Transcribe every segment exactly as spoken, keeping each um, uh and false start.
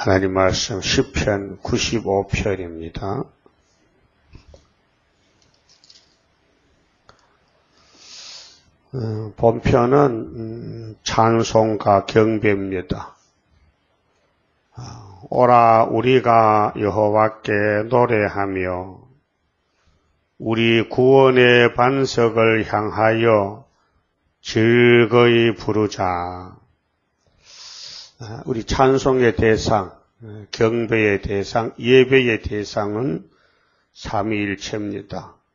하나님 말씀 시편 구십오 편입니다. 어, 본편은 음, 찬송가 경배입니다. 어, 오라 우리가 여호와께 노래하며 우리 구원의 반석을 향하여 즐거이 부르자. 우리 찬송의 대상, 경배의 대상, 예배의 대상은 삼위일체입니다.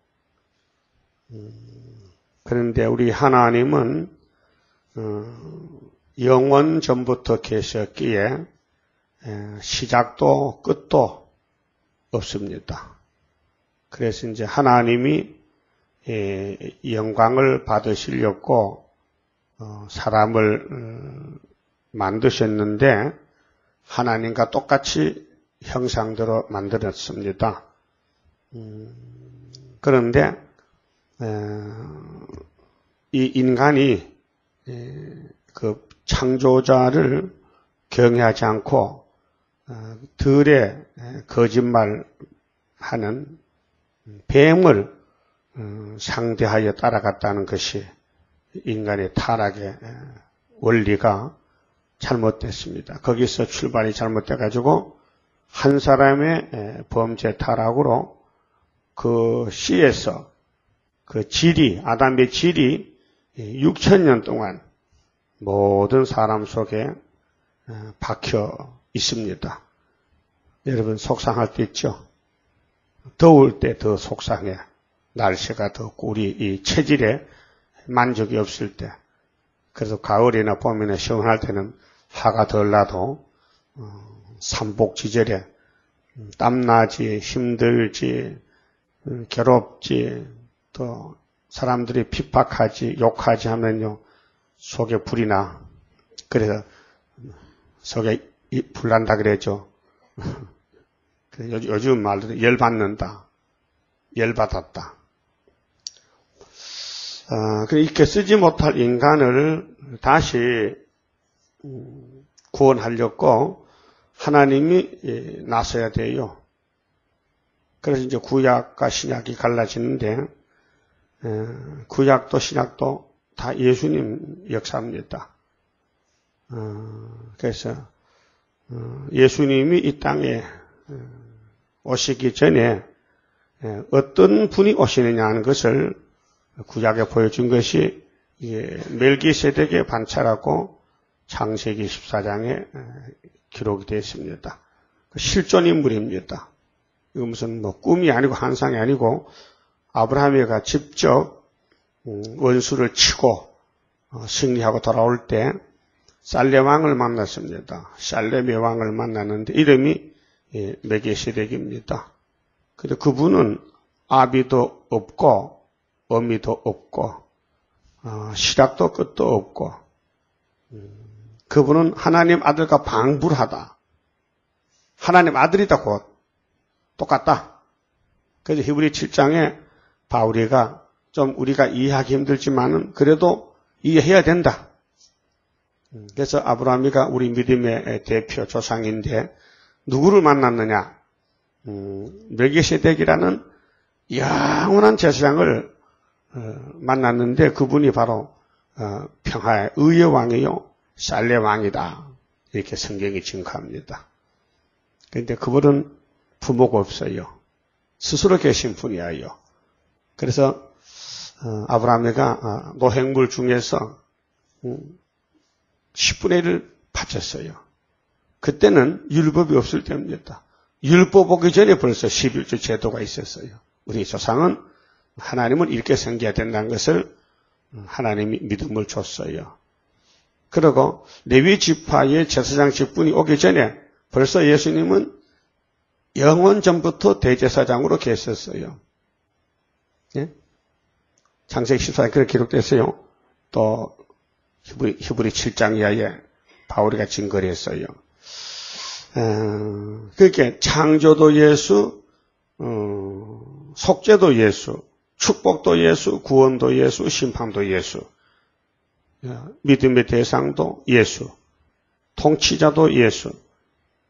그런데 우리 하나님은 영원 전부터 계셨기에 시작도 끝도 없습니다. 그래서 이제 하나님이 영광을 받으시려고 사람을 만드셨는데 하나님과 똑같이 형상대로 만들었습니다. 음, 그런데 에, 이 인간이 에, 그 창조자를 경외하지 않고 어, 들에 거짓말하는 뱀을 어, 상대하여 따라갔다는 것이 인간의 타락의 원리가 잘못됐습니다. 거기서 출발이 잘못돼가지고 한 사람의 범죄 타락으로 그 씨에서 그 질이, 아담의 질이 육천 년 동안 모든 사람 속에 박혀 있습니다. 여러분 속상할 때 있죠? 더울 때 더 속상해. 날씨가 덥고 우리 이 체질에 만족이 없을 때. 그래서 가을이나 봄이나 시원할 때는 화가 덜 나도 어, 삼복지절에 땀나지, 힘들지, 음, 괴롭지, 또 사람들이 핍박하지, 욕하지 하면요 속에 불이 나. 그래서 속에 불난다 그랬죠. 요즘 말로 열받는다, 열받았다. 어, 이렇게 쓰지 못할 인간을 다시 구원하려고 하나님이 나서야 돼요. 그래서 이제 구약과 신약이 갈라지는데 구약도 신약도 다 예수님 역사입니다. 그래서 예수님이 이 땅에 오시기 전에 어떤 분이 오시느냐 하는 것을 구약에 보여준 것이 멜기세덱의 반차라고 창세기 십사 장에 기록이 되어 있습니다. 실존 인물입니다. 이거 무슨 뭐 꿈이 아니고 환상이 아니고 아브라함이가 직접 원수를 치고 승리하고 돌아올 때 살렘 왕을 만났습니다. 살렘의 왕을 만났는데 이름이 멜기세덱입니다. 근데 그분은 아비도 없고 어미도 없고 어, 시작도 끝도 없고 음, 그분은 하나님 아들과 방불하다. 하나님 아들이다 곧 똑같다. 그래서 히브리 칠 장에 바울이가 좀 우리가 이해하기 힘들지만은 그래도 이해해야 된다. 그래서 아브라함이가 우리 믿음의 대표 조상인데 누구를 만났느냐? 음, 멜기세덱이라는 영원한 제사장을 어, 만났는데 그분이 바로 어, 평화의 의의 왕이요 살렘 왕이다. 이렇게 성경이 증거합니다. 그런데 그분은 부모가 없어요. 스스로 계신 분이에요. 그래서 어, 아브라함이가 어, 노획물 중에서 음, 십분의 일을 바쳤어요. 그때는 율법이 없을 때입니다. 율법 오기 전에 벌써 십일조 제도가 있었어요. 우리 조상은 하나님은 이렇게 섬겨야 된다는 것을 하나님이 믿음을 줬어요. 그리고 레위 지파의 제사장 직분이 오기 전에 벌써 예수님은 영원 전부터 대제사장으로 계셨어요. 예? 창세기 십사 장에 그렇게 기록됐어요. 또 히브리, 히브리 칠 장 이하에 바울이가 증거를 했어요. 어, 그렇게 창조도 예수, 어, 속죄도 예수, 축복도 예수, 구원도 예수, 심판도 예수, 믿음의 대상도 예수, 통치자도 예수,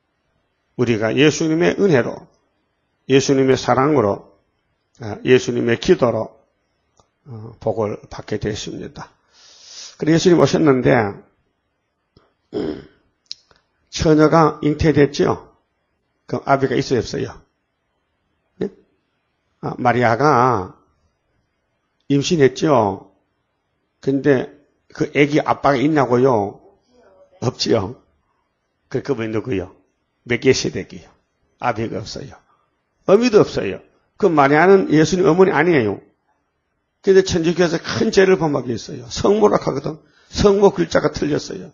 우리가 예수님의 은혜로, 예수님의 사랑으로, 예수님의 기도로 복을 받게 되었습니다. 그래서 예수님 오셨는데 처녀가 잉태됐죠. 그럼 아비가 있어요, 없어요? 네? 아, 마리아가 임신했죠. 근데 그 아기 아빠가 있냐고요? 없지요. 그 그분이 누구요? 멜기세덱이요. 아비가 없어요. 어미도 없어요. 그 마리아는 예수님 어머니 아니에요. 근데 천주교에서 큰 죄를 범하게 했어요. 성모라 하거든. 성모 글자가 틀렸어요.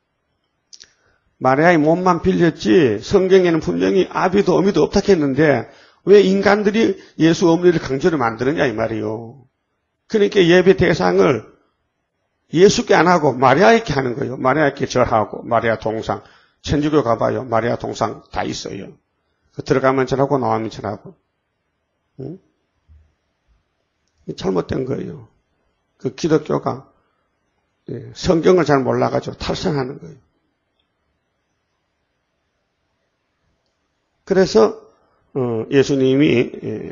마리아의 몸만 빌렸지 성경에는 분명히 아비도 어미도 없다 했는데 왜 인간들이 예수 어머니를 강제로 만드느냐 이 말이요. 그러니까 예배 대상을 예수께 안 하고 마리아에게 하는 거예요. 마리아에게 절하고 마리아 동상. 천주교 가봐요. 마리아 동상 다 있어요. 들어가면 절하고 나오면 절하고. 응? 잘못된 거예요. 그 기독교가 성경을 잘 몰라가지고 탈선하는 거예요. 그래서 예수님이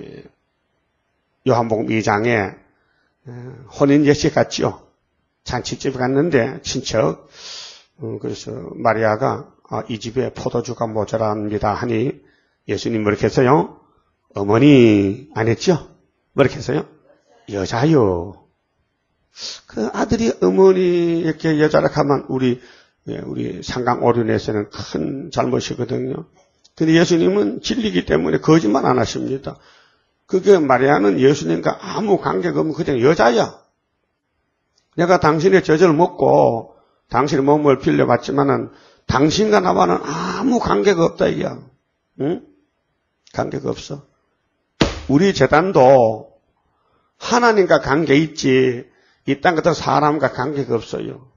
요한복음 이 장에 혼인 예식 갔죠. 잔치집에 갔는데 친척 그래서 마리아가 이 집에 포도주가 모자랍니다 하니 예수님 뭐렇게 했어요? 어머니 안 했죠? 뭐렇게 했어요? 여자요. 그 아들이 어머니 이렇게 여자라 하면 우리 우리 상강 오륜에서는 큰 잘못이거든요. 근데 예수님은 진리이기 때문에 거짓말 안 하십니다. 그게 마리아는 예수님과 아무 관계가 없는 그냥 여자야. 내가 당신의 젖을 먹고 당신의 몸을 빌려봤지만은 당신과 나와는 아무 관계가 없다 이야. 응? 관계가 없어. 우리 재단도 하나님과 관계 있지 이 땅 같은 사람과 관계가 없어요.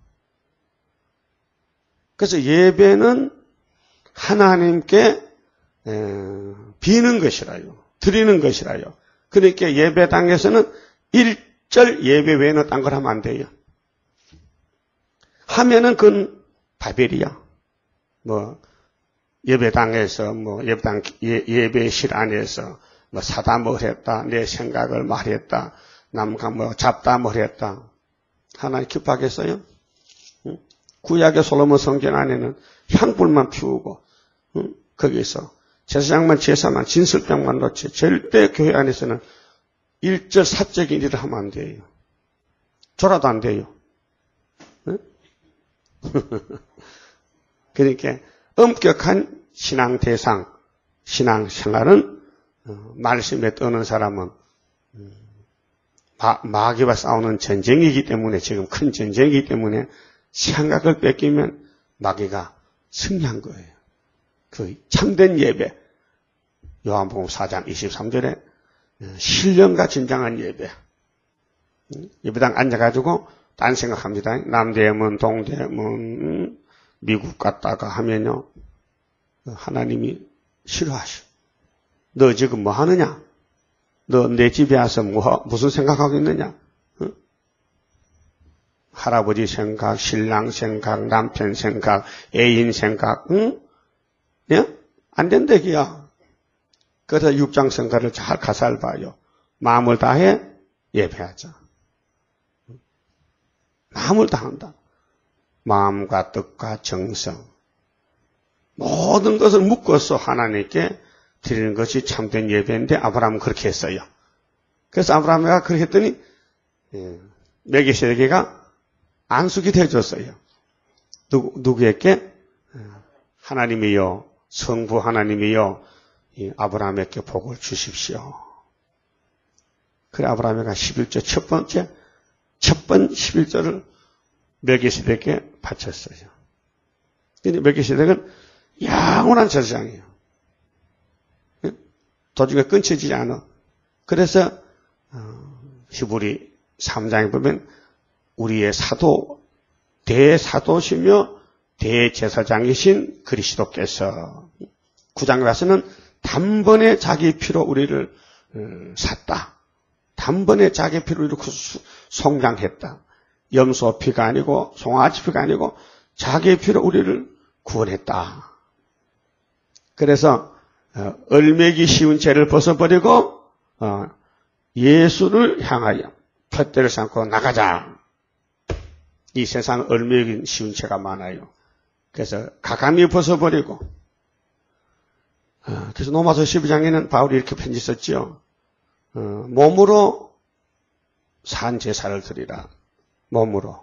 그래서 예배는 하나님께 에, 비는 것이라요. 드리는 것이라요. 그러니까 예배당에서는 일절 예배 외에는 딴 걸 하면 안 돼요. 하면은 그건 바벨이야. 뭐 예배당에서 뭐 예배당 예, 예배실 안에서 뭐 사담을 했다, 내 생각을 말했다, 남과 뭐 잡담을 했다. 하나님 기뻐하겠어요? 응? 구약의 솔로몬 성전 안에는 향불만 피우고 응? 거기서 제사장만 제사만 진설병만 놓지 절대 교회 안에서는 일절 사적인 일을 하면 안 돼요. 졸아도 안 돼요. 응? 그러니까 엄격한 신앙 대상, 신앙 생활은 어, 말씀에 떠는 사람은 음, 마, 마귀와 싸우는 전쟁이기 때문에 지금 큰 전쟁이기 때문에 생각을 뺏기면 마귀가 승리한 거예요. 그 참된 예배 요한복음 사 장 이십삼 절에 신령과 진정한 예배 예배당 앉아가지고 딴 생각합니다. 남대문 동대문 미국 갔다가 하면요 하나님이 싫어하셔. 너 지금 뭐 하느냐? 너 내 집에 와서 뭐, 무슨 생각하고 있느냐? 응? 할아버지 생각, 신랑 생각, 남편 생각, 애인 생각, 응? 예? 안 된다기야. 그래서 육장 생각을 잘 가살 봐요. 마음을 다해 예배하자. 마음을 다한다. 마음과 뜻과 정성 모든 것을 묶어서 하나님께 드리는 것이 참된 예배인데 아브라함은 그렇게 했어요. 그래서 아브라함이 그렇게 했더니 멜기세덱이 안수기 되어줬어요. 누구, 누구에게? 하나님이요 성부 하나님이요 아브라함에게 복을 주십시오. 그래 아브라함이 십일 절 첫 번째 첫 번 십일 절을 멜기세덱에게 바쳤어요. 근데 멜기세덱은 영원한 제사장이에요. 도중에 끊쳐지지 않아. 그래서 히브리 삼 장에 보면 우리의 사도 대사도시며 대제사장이신 그리스도께서 구 장에 와서는 단번에 자기 피로 우리를 샀다. 단번에 자기 피로 이렇게 성장했다. 염소 피가 아니고 송아지 피가 아니고 자기 피로 우리를 구원했다. 그래서 얼매기 쉬운 죄를 벗어버리고 예수를 향하여 푯대를 삼고 나가자. 이 세상 얼매기 쉬운 죄가 많아요. 그래서 가감히 벗어버리고, 그래서 로마서 십이 장에는 바울이 이렇게 편지 썼지요. 몸으로 산 제사를 드리라. 몸으로.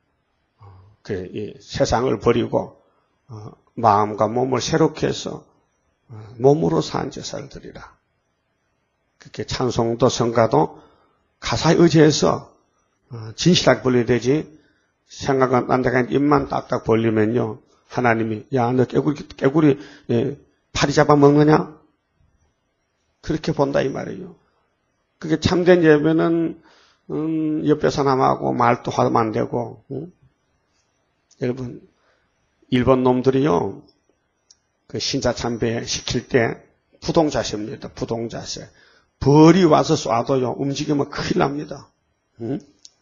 그 세상을 버리고 마음과 몸을 새롭게 해서 몸으로 산 제사를 드리라. 그렇게 찬송도 성가도 가사에 의지해서 진실하게 벌려야 되지. 생각은 안 되게 입만 딱딱 벌리면요. 하나님이 야 너 깨구리 깨구리 예, 파리 잡아먹느냐? 그렇게 본다 이 말이에요. 그게 참된 예배는 음, 옆에 사람하고 말도 하면 안 되고 응? 여러분 일본 놈들이요. 그 신자 참배 시킬 때 부동자세입니다. 부동자세. 벌이 와서 쏴도요. 움직이면 큰일 납니다. 응?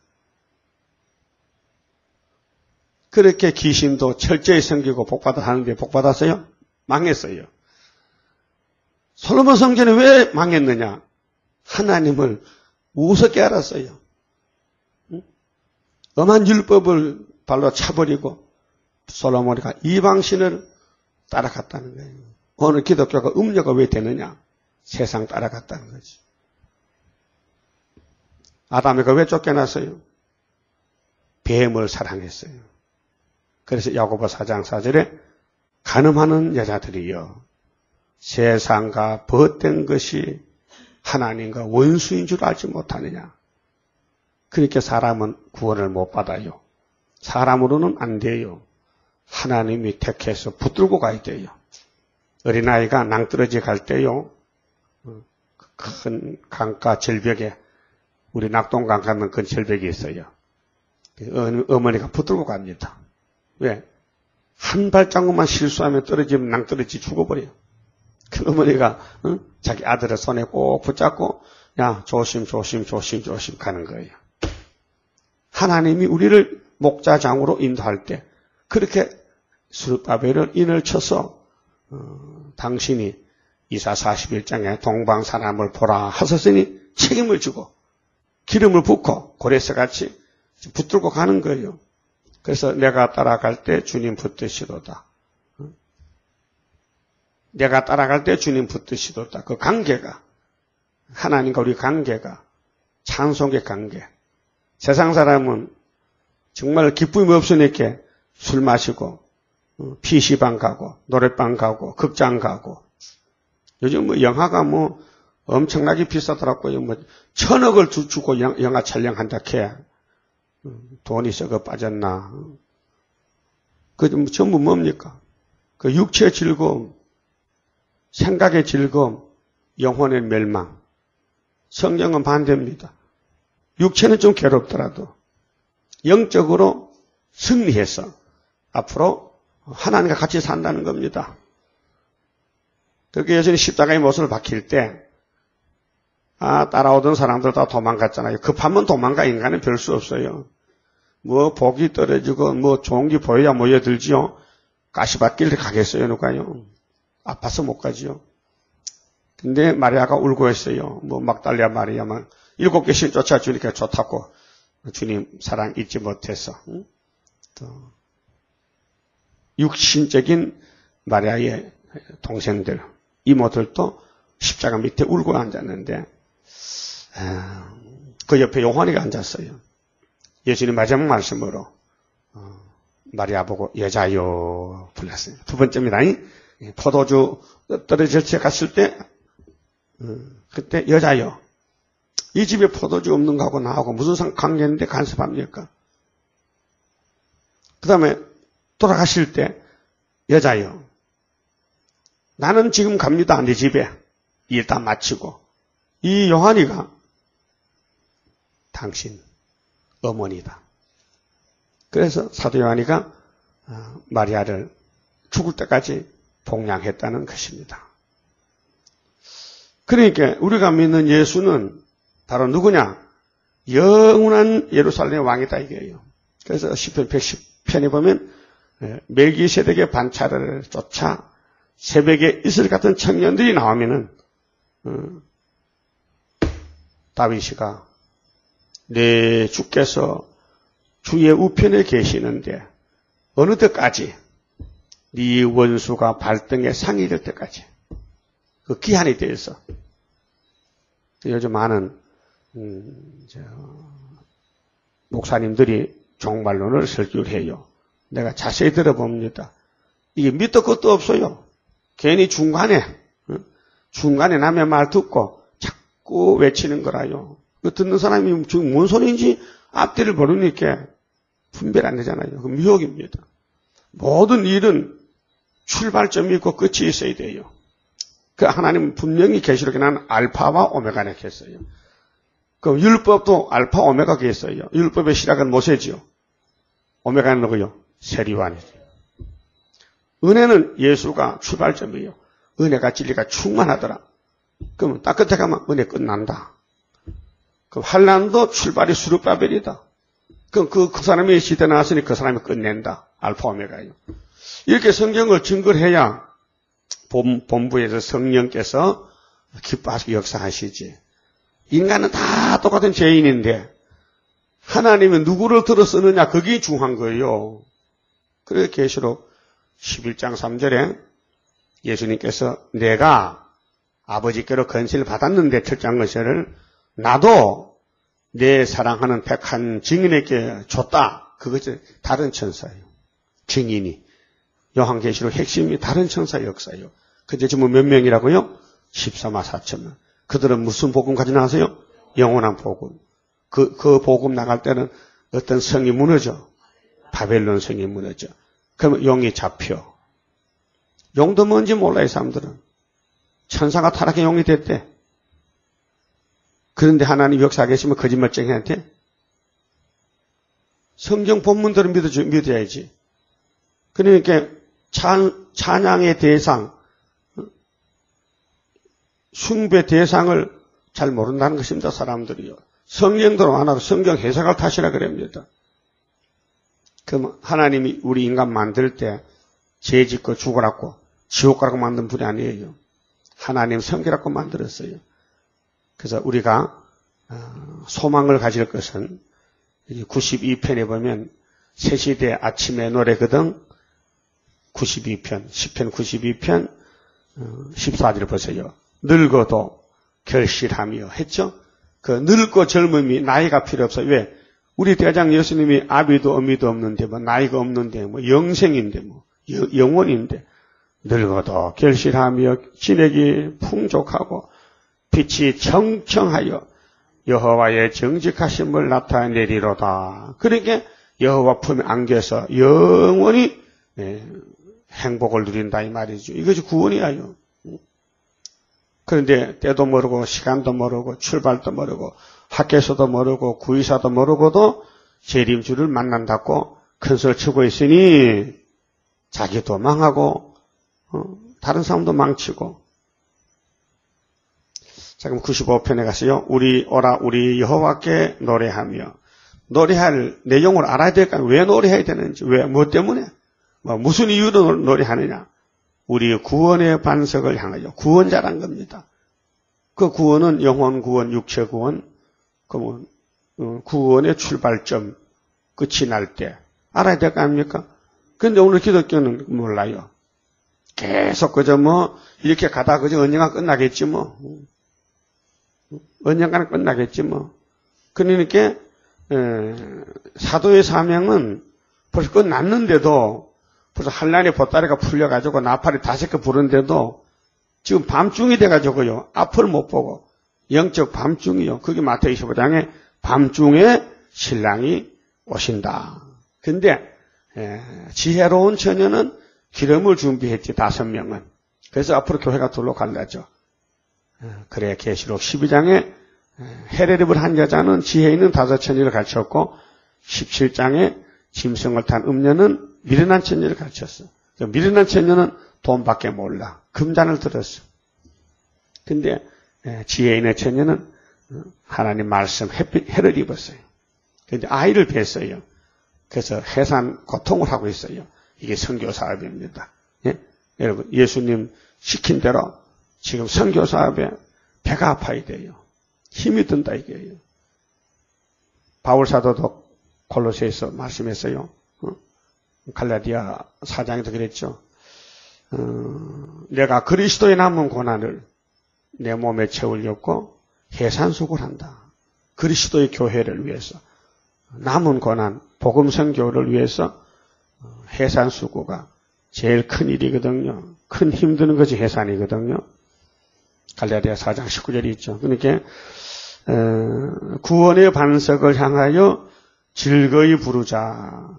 그렇게 귀신도 철저히 섬기고 복받아 하는데 복받았어요? 망했어요. 솔로몬 성전이 왜 망했느냐? 하나님을 우습게 알았어요. 응? 엄한 율법을 발로 차버리고 솔로몬이가 이방신을 따라갔다는 거예요. 오늘 기독교가 음료가 왜 되느냐? 세상 따라갔다는 거지. 아담이가 왜 쫓겨났어요? 뱀을 사랑했어요. 그래서 야고보 사 장 사 절에 간음하는 여자들이여 세상과 벗된 것이 하나님과 원수인 줄 알지 못하느냐. 그렇게 사람은 구원을 못 받아요. 사람으로는 안 돼요. 하나님이 택해서 붙들고 가야 돼요. 어린아이가 낭떠러지 갈 때요. 큰 강가 절벽에 우리 낙동강 가면 그 절벽이 있어요. 어머니가 붙들고 갑니다. 왜? 한 발자국만 실수하면 떨어지면 낭떠러지 죽어버려요. 그 어머니가 어? 자기 아들을 손에 꼭 붙잡고 야 조심 조심 조심 조심 가는 거예요. 하나님이 우리를 목자장으로 인도할 때 그렇게 스룹바벨을 인을 쳐서 어, 당신이 이사 사십일 장에 동방사람을 보라 하셨으니 책임을 지고 기름을 붓고 고레스같이 붙들고 가는 거예요. 그래서 내가 따라갈 때 주님 붙드시도다. 내가 따라갈 때 주님 붙드시도다. 그 관계가 하나님과 우리 관계가 찬송의 관계. 세상 사람은 정말 기쁨이 없으니까 술 마시고 피시방 가고 노래방 가고 극장 가고 요즘 뭐 영화가 뭐 엄청나게 비싸더라고요. 뭐 천억을 주고 영화 촬영한다 캐. 돈이 썩어 빠졌나. 그 전부 뭡니까? 그 육체의 즐거움, 생각의 즐거움, 영혼의 멸망. 성경은 반대입니다. 육체는 좀 괴롭더라도 영적으로 승리해서 앞으로 하나님과 같이 산다는 겁니다. 그렇게 예수님이 십자가의 못을 박힐 때 아, 따라오던 사람들 다 도망갔잖아요. 급하면 도망가. 인간은 별 수 없어요. 뭐 복이 떨어지고 뭐 좋은 게 보여야 모여들지요. 가시밭길을 가겠어요, 누가요? 아파서 못 가지요. 근데 마리아가 울고 했어요. 뭐 막달리아 마리아만 일곱 개씩 쫓아주니까 좋다고 주님 사랑 잊지 못해서. 응? 또 육신적인 마리아의 동생들, 이모들도 십자가 밑에 울고 앉았는데 그 옆에 요한이가 앉았어요. 예수님 마지막 말씀으로 마리아 보고 여자요 불렀어요. 두 번째입니다. 포도주 떨어질 때 갔을 때 그때 여자요. 이 집에 포도주 없는 거하고 나하고 무슨 관계인데 간섭합니까? 그 다음에 돌아가실 때 여자요. 나는 지금 갑니다. 네 집에. 일 다 마치고. 이 요한이가 당신 어머니다. 그래서 사도 요한이가 마리아를 죽을 때까지 봉양했다는 것입니다. 그러니까 우리가 믿는 예수는 바로 누구냐? 영원한 예루살렘의 왕이다 이게요. 그래서 시편 백십 편에 보면 멜기세덱의 반차를 쫓아 새벽에 이슬 같은 청년들이 나오면은 어, 다윗이가 내 주께서 주의 우편에 계시는데 어느 때까지 네 원수가 발등에 상이 될 때까지 그 기한에 대해서 요즘 많은 음, 저, 목사님들이 종말론을 설교를 해요. 내가 자세히 들어봅니다. 이게 밑도 끝도 없어요. 괜히 중간에 중간에 남의 말 듣고 자꾸 외치는 거라요. 그 듣는 사람이 지금 뭔 소리인지 앞뒤를 모르니까 분별 안 되잖아요. 그 미혹입니다. 모든 일은 출발점이 있고 끝이 있어야 돼요. 그 하나님은 분명히 계시록에 나는 알파와 오메가를 했어요. 그 율법도 알파 오메가가 있어요. 율법의 시작은 모세지요. 오메가는 누구요? 세리완이죠. 은혜는 예수가 출발점이에요. 은혜가 진리가 충만하더라. 그러면 딱 끝에 가면 은혜 끝난다. 그 환난도 출발이 수르바벨이다. 그럼 그, 그 사람이 시대 나왔으니 그 사람이 끝낸다. 알파 오메가예요. 이렇게 성경을 증거를 해야 본, 본부에서 성령께서 기뻐하시고 역사하시지. 인간은 다 똑같은 죄인인데 하나님은 누구를 들어 쓰느냐 그게 중요한 거예요. 그래서 계시록 십일 장 삼 절에 예수님께서 내가 아버지께로 건세를 받았는데 철저한 것을 나도 내 사랑하는 백한 증인에게 줬다. 그것이 다른 천사예요. 증인이. 요한계시록 핵심이 다른 천사의 역사예요. 그때 지금 몇 명이라고요? 십사만 사천명. 그들은 무슨 복음 가지고 나가세요? 영원한 복음. 그, 그 복음 나갈 때는 어떤 성이 무너져. 바벨론 성이 무너져. 그러면 용이 잡혀. 용도 뭔지 몰라, 이 사람들은. 천사가 타락해 용이 됐대. 그런데 하나님 역사하게 계시면 거짓말쟁이한테 성경 본문대로 믿어줘, 믿어야지. 그러니까 찬, 찬양의 대상, 숭배 대상을 잘 모른다는 것입니다, 사람들이요. 성경대로 안 하고 성경 해석을 탓이라 그럽니다. 그럼 하나님이 우리 인간 만들 때 죄 짓고 죽으라고 지옥 가라고 만든 분이 아니에요. 하나님 섬기라고 만들었어요. 그래서 우리가 소망을 가질 것은 구십이 편에 보면 새시대 아침의 노래거든. 구십이 편, 십 편 구십이 편 십사 절 보세요. 늙어도 결실하며 했죠. 그 늙고 젊음이 나이가 필요 없어요. 왜? 우리 대장 예수님이 아비도 어미도 없는데 뭐 나이가 없는데 뭐 영생인데 뭐 영원인데 늙어도 결실하며 진액이 풍족하고 빛이 청청하여 여호와의 정직하심을 나타내리로다. 그러니까 여호와 품에 안겨서 영원히 행복을 누린다 이 말이죠. 이것이 구원이에요. 그런데 때도 모르고 시간도 모르고 출발도 모르고 학교에서도 모르고 구의사도 모르고도 재림주를 만난다고 큰소리 치고 있으니 자기도 망하고 어, 다른 사람도 망치고. 자, 그럼 구십오 편에 가서요. 우리 오라 우리 여호와께 노래하며. 노래할 내용을 알아야 될까? 왜 노래해야 되는지, 왜, 뭐 때문에, 뭐 무슨 이유로 노래하느냐? 우리 구원의 반석을 향하여 구원자란 겁니다. 그 구원은 영혼 구원, 육체 구원, 그 구원의 출발점, 끝이 날 때 알아야 될 거 아닙니까? 그런데 오늘 기독교는 몰라요. 계속 그저 뭐 이렇게 가다 그저 언젠가 끝나겠지 뭐. 언젠가는 끝나겠지 뭐. 그러니까 에, 사도의 사명은 벌써 끝났는데도 벌써 한란의 보따리가 풀려가지고 나팔이 다섯 개 부르는데도 지금 밤중이 돼가지고요. 앞을 못 보고 영적 밤중이요. 그게 마태복음 이십오 장에 밤중에 신랑이 오신다. 근데 에, 지혜로운 처녀는 기름을 준비했지, 다섯 명은. 그래서 앞으로 교회가 둘로 갈라죠. 그래, 계시록 십이 장에 헤레립을 한 여자는 지혜 있는 다섯 처녀를 가르쳤고, 십칠 장에 짐승을 탄 음녀는 미련한 처녀를 가르쳤어. 미련한 처녀는 돈밖에 몰라. 금잔을 들었어. 근데 지혜 있는 처녀는 하나님 말씀 햇빛, 해를 입었어요. 근데 아이를 뵀어요. 그래서 해산 고통을 하고 있어요. 이게 선교 사업입니다. 예? 여러분, 예수님 시킨 대로 지금 선교 사업에 배가 아파야 돼요. 힘이 든다 이게요. 바울 사도도 골로새에서 말씀했어요. 어? 갈라디아 사장에도 그랬죠. 어, 내가 그리스도의 남은 고난을 내 몸에 채우려고 해산수고를 한다. 그리스도의 교회를 위해서 남은 고난, 복음 선교를 위해서 해산수고가 제일 큰 일이거든요. 큰 힘드는 것이 해산이거든요. 갈라디아 사 장 십구 절이 있죠. 그러니까 어, 구원의 반석을 향하여 즐거이 부르자.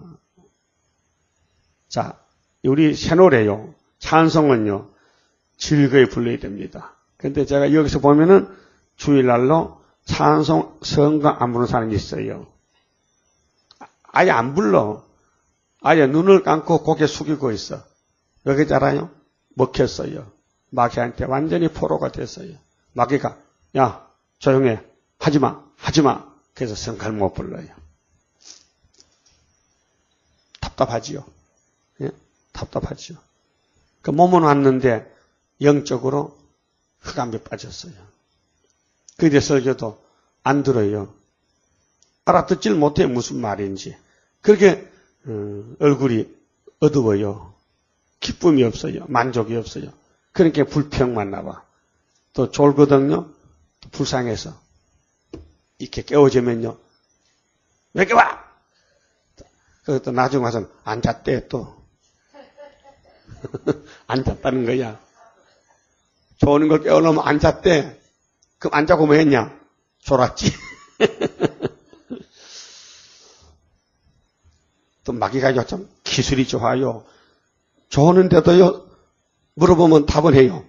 자, 우리 새 노래요. 찬송은요. 즐거이 불러야 됩니다. 근데 제가 여기서 보면은 주일날로 찬송 성가 안 부르는 사람이 있어요. 아예 안 불러. 아예 눈을 감고 고개 숙이고 있어. 왜 그런지 알아요? 먹혔어요. 마귀한테 완전히 포로가 됐어요. 마귀가 야 조용해. 하지마. 하지마. 그래서 성가를 못 불러요. 답답하지요. 예? 답답하지요. 그 몸은 왔는데 영적으로 흑암에 빠졌어요. 그때 설교도 안 들어요. 알아듣질 못해 무슨 말인지. 그렇게 음, 얼굴이 어두워요. 기쁨이 없어요. 만족이 없어요. 그러니까 불평만 나와. 또 졸거든요. 또 불쌍해서 이렇게 깨워지면요. 왜 이렇게 와? 그것도 나중에 와서 앉았대 또. 앉았다는 거야. 좋은 걸 깨워놓으면 앉았대. 그럼 안 자고 뭐 했냐? 졸았지. 또 마귀가 요즘 기술이 좋아요. 좋은데도요, 물어보면 답은 해요.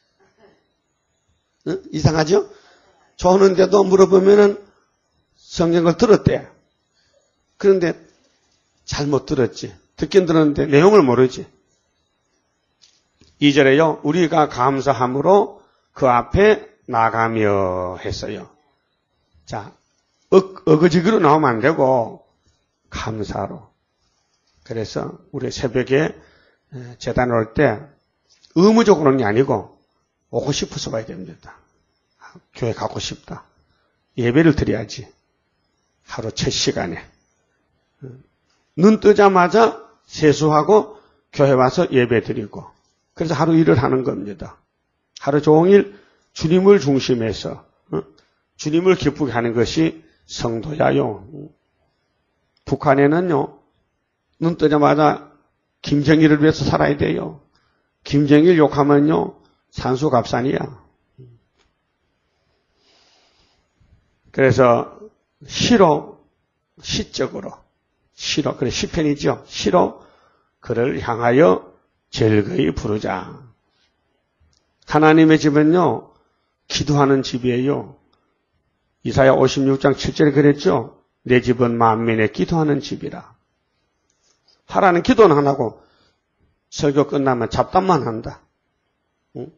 응? 이상하죠? 좋은데도 물어보면은 성경을 들었대. 그런데 잘못 들었지. 듣긴 들었는데 내용을 모르지. 이 절에요, 우리가 감사함으로 그 앞에 나가며 했어요. 자, 어, 어거지기로 나오면 안 되고, 감사로. 그래서 우리 새벽에 제단 올 때 의무적으로는 아니고 오고 싶어서 와야 됩니다. 교회 가고 싶다. 예배를 드려야지. 하루 첫 시간에. 눈 뜨자마자 세수하고 교회 와서 예배 드리고. 그래서 하루 일을 하는 겁니다. 하루 종일 주님을 중심해서 주님을 기쁘게 하는 것이 성도야요. 북한에는요. 눈 뜨자마자 김정일을 위해서 살아야 돼요. 김정일 욕하면요. 산수갑산이야. 그래서 시로, 시적으로, 시로, 그래 시편이죠. 시로 그를 향하여 즐거이 부르자. 하나님의 집은요. 기도하는 집이에요. 이사야 오십육 장 칠 절에 그랬죠. 내 집은 만민의 기도하는 집이라. 하라는 기도는 안 하고 설교 끝나면 잡담만 한다. 응?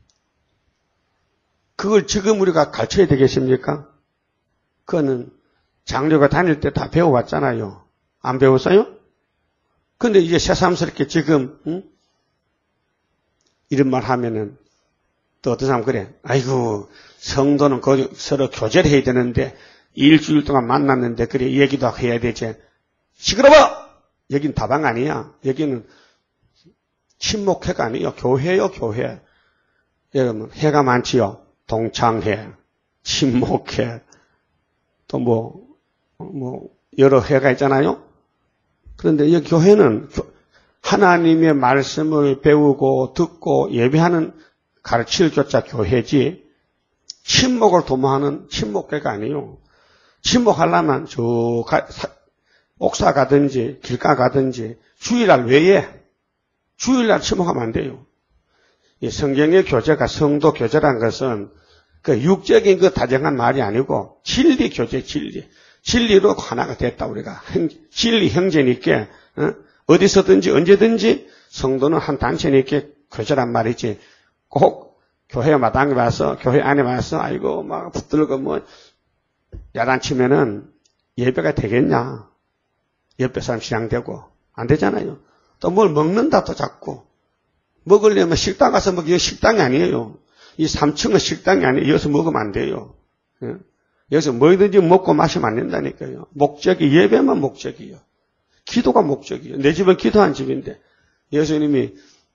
그걸 지금 우리가 가르쳐야 되겠습니까? 그거는 장로가 다닐 때 다 배워왔잖아요. 안 배웠어요? 근데 이제 새삼스럽게 지금 응? 이런 말 하면은 또 어떤 사람 그래. 아이고 성도는 서로 교제를 해야 되는데 일주일 동안 만났는데 그래 얘기도 해야 되지. 시끄러워! 여긴 다방 아니야. 여기는 친목회가 아니에요. 교회요, 교회. 여러분, 회가 많지요. 동창회, 친목회, 또 뭐, 뭐, 여러 회가 있잖아요. 그런데 이 교회는 하나님의 말씀을 배우고 듣고 예배하는 가르칠 교자 교회지, 친목을 도모하는 친목회가 아니에요. 친목하려면 저, 옥사 가든지 길가 가든지 주일날 외에 주일날 침묵하면 안 돼요. 이 성경의 교제가 성도 교제란 것은 그 육적인 그 다정한 말이 아니고 진리 교제, 진리. 진리로 하나가 됐다 우리가. 진리 형제니까 어? 어디서든지 언제든지 성도는 한 단체니까 교제란 말이지. 꼭 교회 마당에 와서 교회 안에 와서 아이고 막 붙들고 뭐 야단치면은 예배가 되겠냐. 옆에 사람 시향되고 안 되잖아요. 또 뭘 먹는다 또 자꾸 먹으려면 식당 가서 먹기 식당이 아니에요. 이 삼 층은 식당이 아니에요. 여기서 먹으면 안 돼요. 여기서 뭐든지 먹고 마시면 안 된다니까요. 목적이 예배만 목적이에요. 기도가 목적이에요. 내 집은 기도한 집인데 예수님이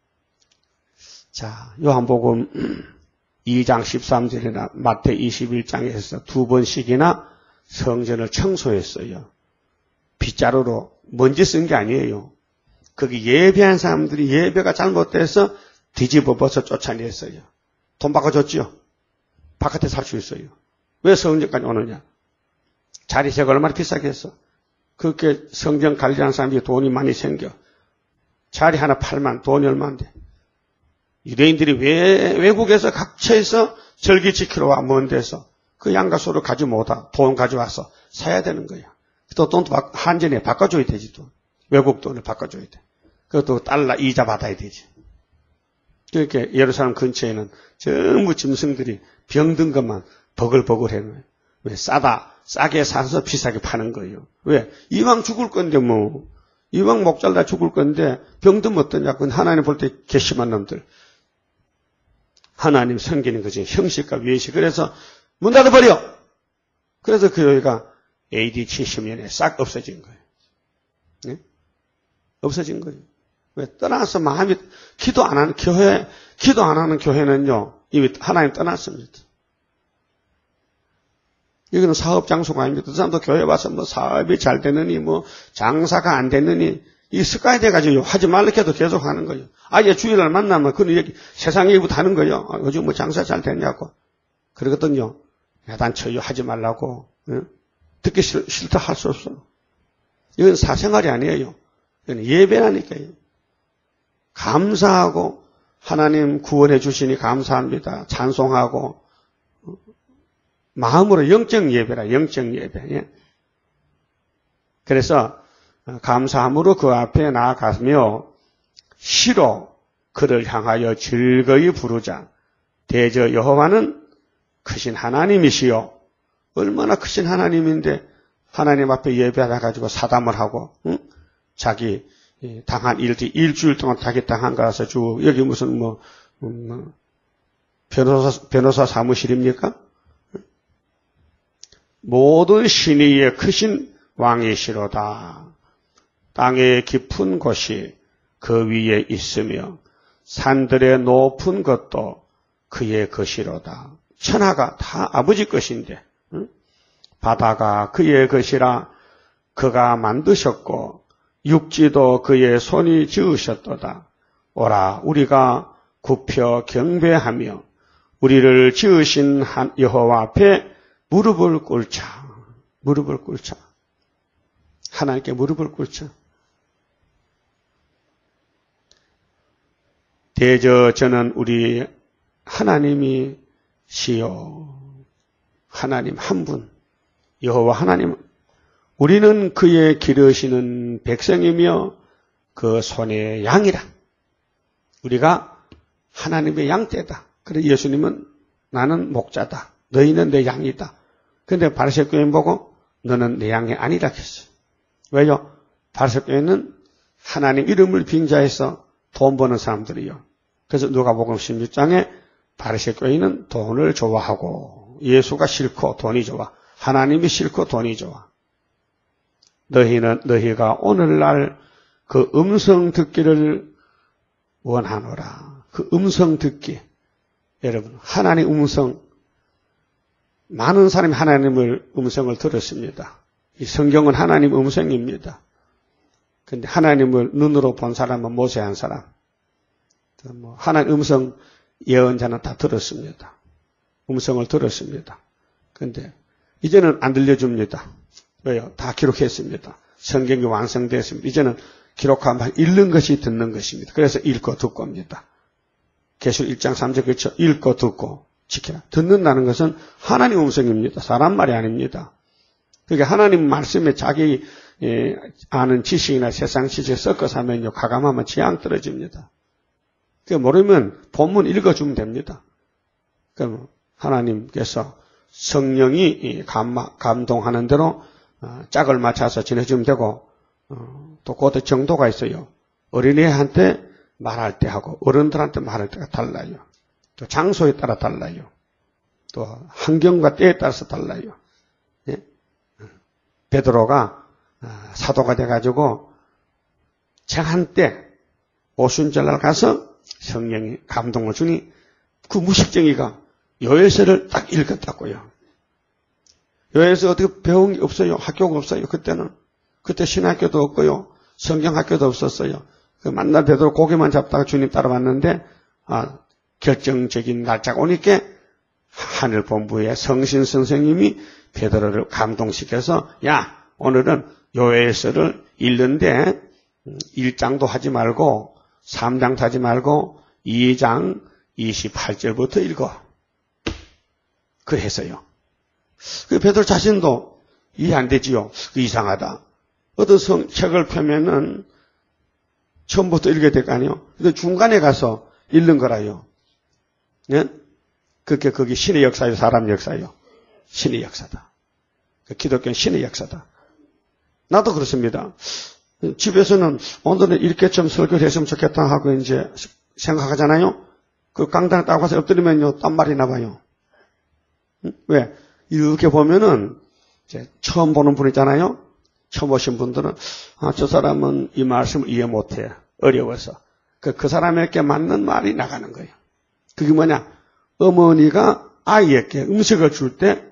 자 요한복음 이 장 십삼 절이나 마태 이십일 장에서 두 번씩이나 성전을 청소했어요. 빗자루로 먼지 쓴 게 아니에요. 거기 예배한 사람들이 예배가 잘못돼서 뒤집어 벗어 쫓아냈어요. 돈 바꿔줬지요. 바깥에 살 수 있어요. 왜 성전까지 오느냐? 자리세가 얼마나 비싸게 했어. 그렇게 성전 관리하는 사람들이 돈이 많이 생겨. 자리 하나 팔만 돈이 얼마인데. 유대인들이 왜 외국에서 각처에서 절기 지키러 와 먼 데서 그 양과 소를 가지고 못와 돈 가져와서 사야 되는 거야. 또 돈도 한전에 바꿔줘야 되지 돈. 외국 돈을 바꿔줘야 돼. 그것도 달러 이자 받아야 되지. 그렇게 예루살렘 근처에는 전부 짐승들이 병든 것만 버글버글 해놓아요. 왜? 싸다. 싸게 사서 비싸게 파는 거예요. 왜? 이왕 죽을 건데 뭐. 이왕 목 잘라 죽을 건데 병든 어떠냐. 그건 하나님 볼 때 괘씸한 놈들. 하나님 섬기는 거지. 형식과 외식. 그래서 문 닫아버려. 그래서 그 교회가 에이디 칠십 년에 싹 없어진 거예요. 네? 없어진 거예요. 왜? 떠나서 마음이, 기도 안 하는 교회, 기도 안 하는 교회는요, 이미 하나님 떠났습니다. 여기는 사업 장소가 아닙니다. 그 사람도 교회 와서 뭐 사업이 잘 되느니, 뭐 장사가 안 되느니, 이 습관이 돼가지고 하지 말라고 해도 계속 하는 거예요. 아예 주일날 만나면 그는 얘기, 세상 얘기부터 하는 거예요. 아, 요즘 뭐 장사 잘 됐냐고. 그러거든요. 야단쳐요. 하지 말라고. 응? 듣기 싫, 싫다 할 수 없어. 이건 사생활이 아니에요. 이건 예배라니까요. 감사하고 하나님 구원해 주시니 감사합니다. 찬송하고 마음으로 영적 예배라. 영적 예배. 예. 그래서 감사함으로 그 앞에 나아가며 시로 그를 향하여 즐거이 부르자. 대저 여호와는 크신 하나님이시요. 얼마나 크신 하나님인데 하나님 앞에 예배하다 가지고 사담을 하고 응? 자기 당한 일들 일주일 동안 자기 당한 거라서 쭉 여기 무슨 뭐, 음, 뭐 변호사 변호사 사무실입니까? 모든 신의의 크신 왕이시로다. 땅의 깊은 곳이 그 위에 있으며 산들의 높은 것도 그의 것이로다. 천하가 다 아버지 것인데 응? 바다가 그의 것이라 그가 만드셨고 육지도 그의 손이 지으셨도다. 오라 우리가 굽혀 경배하며 우리를 지으신 여호와 앞에 무릎을 꿇자. 무릎을 꿇자. 하나님께 무릎을 꿇자. 대저 저는 우리 하나님이 시요. 하나님 한 분. 여호와 하나님. 우리는 그의 기르시는 백성이며 그 손의 양이라. 우리가 하나님의 양떼다. 그래 예수님은 나는 목자다. 너희는 내 양이다. 그런데 바리새 교인 보고 너는 내 양이 아니라 했어요. 왜요? 바리새 교인은 하나님 이름을 빙자해서 돈 버는 사람들이요. 그래서 누가복음 십육 장에 바리새 교인은 돈을 좋아하고 예수가 싫고 돈이 좋아. 하나님이 싫고 돈이 좋아. 너희는 너희가 오늘날 그 음성 듣기를 원하노라. 그 음성 듣기. 여러분 하나님 음성 많은 사람이 하나님을 음성을 들었습니다. 이 성경은 하나님 음성입니다. 그런데 하나님을 눈으로 본 사람은 모세 한 사람. 뭐 하나님 음성 예언자는 다 들었습니다. 음성을 들었습니다. 그런데 이제는 안 들려줍니다. 왜요? 다 기록했습니다. 성경이 완성됐습니다. 이제는 기록하면 읽는 것이 듣는 것입니다. 그래서 읽고 듣고입니다. 계시록 일 장 삼 절 그렇죠? 읽고 듣고 지켜라. 듣는다는 것은 하나님 음성입니다. 사람 말이 아닙니다. 그러니까 하나님 말씀에 자기 아는 지식이나 세상 지식 섞어서 하면요. 가감하면 지향 떨어집니다. 그러니까 모르면 본문 읽어주면 됩니다. 그럼 하나님께서 성령이 감동하는 대로 짝을 맞춰서 지내주면 되고 또 그것도 정도가 있어요. 어린애한테 말할 때 하고 어른들한테 말할 때가 달라요. 또 장소에 따라 달라요. 또 환경과 때에 따라서 달라요. 예? 베드로가 사도가 돼가지고 정한때 오순절날 가서 성령이 감동을 주니 그 무식쟁이가 요엘서를 딱 읽었다고요. 요엘서 어떻게 배운 게 없어요. 학교가 없어요. 그때는. 그때 신학교도 없고요. 성경학교도 없었어요. 그 만날 베드로 고개만 잡다가 주님 따라왔는데 아, 결정적인 날짜가 오니까 하늘 본부의 성신 선생님이 베드로를 감동시켜서 야 오늘은 요엘서를 읽는데 일 장도 하지 말고 삼 장도 하지 말고 이 장 이십팔 절부터 읽어. 그래서요. 그 베드로 자신도 이해 안 되지요. 그 이상하다. 어떤 성, 책을 펴면은 처음부터 읽어야 될 거 아니에요. 근데 중간에 가서 읽는 거라요. 예? 그게 거기 신의 역사요, 사람 역사요. 신의 역사다. 기독교는 신의 역사다. 나도 그렇습니다. 집에서는 오늘은 이렇게 좀 설교를 했으면 좋겠다 하고 이제 생각하잖아요. 그 강당에 딱 가서 엎드리면요, 딴 말이 나와요. 왜? 이렇게 보면은 이제 처음 보는 분이잖아요. 처음 오신 분들은 아, 저 사람은 이 말씀을 이해 못해. 어려워서. 그, 그 사람에게 맞는 말이 나가는 거예요. 그게 뭐냐? 어머니가 아이에게 음식을 줄 때,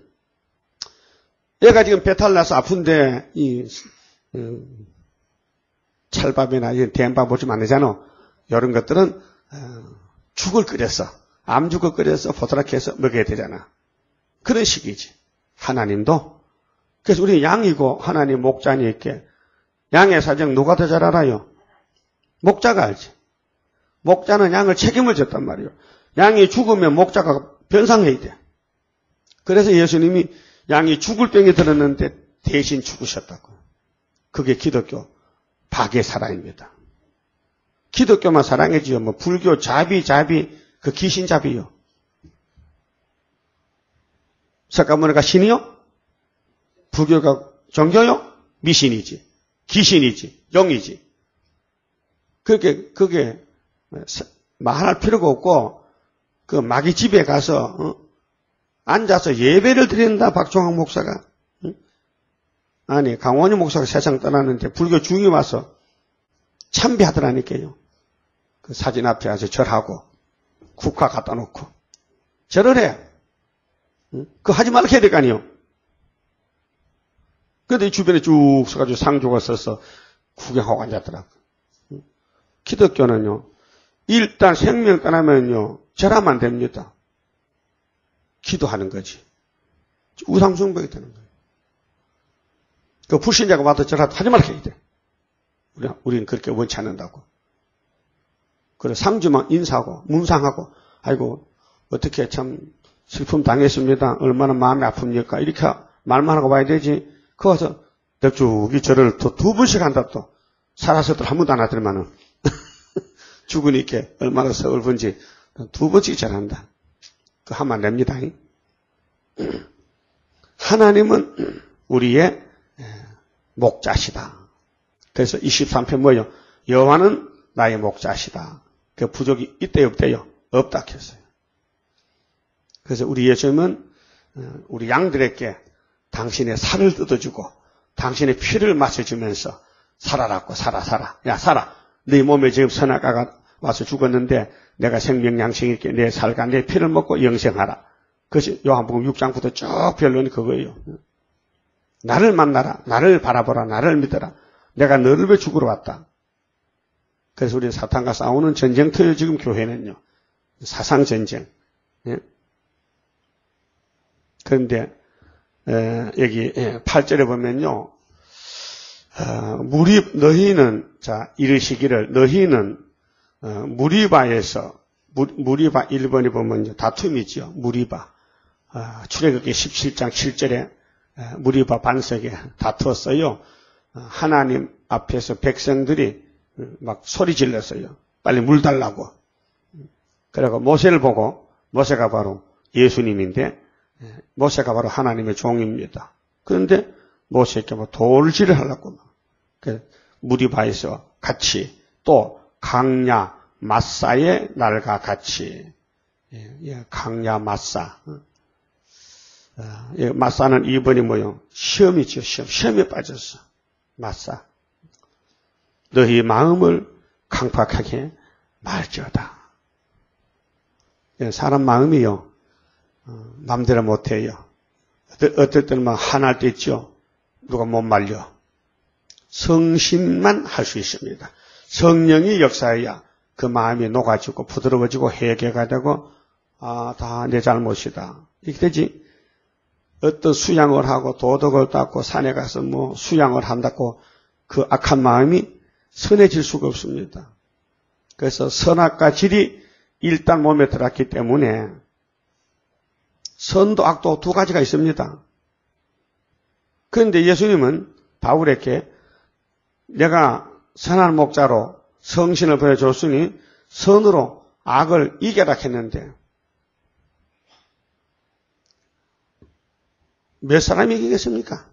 얘가 지금 배탈 나서 아픈데, 이, 음, 찰밥이나 이 된밥 먹으면 안 되잖아. 이런 것들은, 어, 죽을 끓여서, 암죽을 끓여서 보드랗게 해서 먹어야 되잖아. 그런 식이지. 하나님도. 그래서 우리 양이고 하나님 목자니 있게 양의 사정 누가 더 잘 알아요? 목자가 알지. 목자는 양을 책임을 졌단 말이에요. 양이 죽으면 목자가 변상해야 돼. 그래서 예수님이 양이 죽을 병이 들었는데 대신 죽으셨다고. 그게 기독교 박의 사랑입니다. 기독교만 사랑해지요. 뭐 불교 자비 자비 그 귀신 자비요. 석가모니가 신이요? 불교가 종교요? 미신이지. 귀신이지. 영이지. 그게, 그게, 말할 필요가 없고, 그 마귀 집에 가서, 어? 앉아서 예배를 드린다, 박종학 목사가. 응? 아니, 강원희 목사가 세상 떠났는데 불교 중이 와서 참배하더라니까요. 그 사진 앞에 가서 절하고, 국화 갖다 놓고. 절을 해. 응? 그거 하지 말라 해야 될 거 아니에요. 그런데 주변에 쭉 서가지고 상조가 써서 구경하고 앉았더라고. 기독교는요, 일단 생명 떠나면요, 절하면 안 됩니다. 기도하는 거지. 우상숭배가 되는 거예요. 그 불신자가 와도 절하도 하지 말라 해야 돼. 우리, 우리는 그렇게 원치 않는다고. 그래, 상주만 인사하고, 문상하고, 아이고, 어떻게 참 슬픔 당했습니다. 얼마나 마음이 아픕니까? 이렇게 말만 하고 와야 되지. 거기서 냅죽이 절을 또 두 번씩 한다 또. 살아서도 한 번도 안 하더니만은. 죽으니까 얼마나 서글픈지 두 번씩 절한다. 그 하면 안 됩니다. 하나님은 우리의 목자시다. 그래서 이십삼 편 뭐예요? 여호와는 나의 목자시다. 그 부족이 있대요, 없대요? 없다 했어요. 그래서 우리 예수님은 우리 양들에게 당신의 살을 뜯어주고 당신의 피를 마셔주면서 살아라고 살아 살아. 야 살아. 네 몸에 지금 선악과가 와서 죽었는데 내가 생명 양식 있게 내 살과 내 피를 먹고 영생하라. 그것이 요한복음 육 장부터 쭉 변론이 그거예요. 나를 만나라. 나를 바라보라. 나를 믿어라. 내가 너를 위해 죽으러 왔다. 그래서 우리 사탄과 싸우는 전쟁터예요. 지금 교회는요. 사상전쟁. 예? 그런데 에, 여기 팔 절에 보면요. 어, 무리 너희는 자 이르시기를 너희는 어, 무리바에서 무, 무리바 일 번에 보면 다툼이죠. 무리바. 어, 출애굽기 십칠 장 칠 절에 에, 무리바 반석에 다투었어요. 어, 하나님 앞에서 백성들이 막 소리 질렀어요. 빨리 물 달라고. 그리고 모세를 보고 모세가 바로 예수님인데 모세가 바로 하나님의 종입니다. 그런데 모세에게 뭐 돌질을 하려고 무리바에서 같이 또 강야 마사의 날과 같이. 예, 예, 강야 마사. 어, 예, 마사는 이 번이 뭐요? 시험이죠, 시험. 시험에 빠졌어. 마사. 너희 마음을 강팍하게 말지어다. 예, 사람 마음이요, 어, 마음대로 못해요. 어떨 때는 막 화날 때 있죠. 누가 못 말려. 성신만 할 수 있습니다. 성령이 역사해야 그 마음이 녹아지고 부드러워지고 회개가 되고, 아, 다 내 잘못이다. 이렇게 되지. 어떤 수양을 하고 도덕을 닦고 산에 가서 뭐 수양을 한다고 그 악한 마음이 선해질 수가 없습니다. 그래서 선악과 질이 일단 몸에 들어왔기 때문에 선도 악도 두 가지가 있습니다. 그런데 예수님은 바울에게 내가 선한 목자로 성신을 보여줬으니 선으로 악을 이겨라 했는데 몇 사람이 이기겠습니까?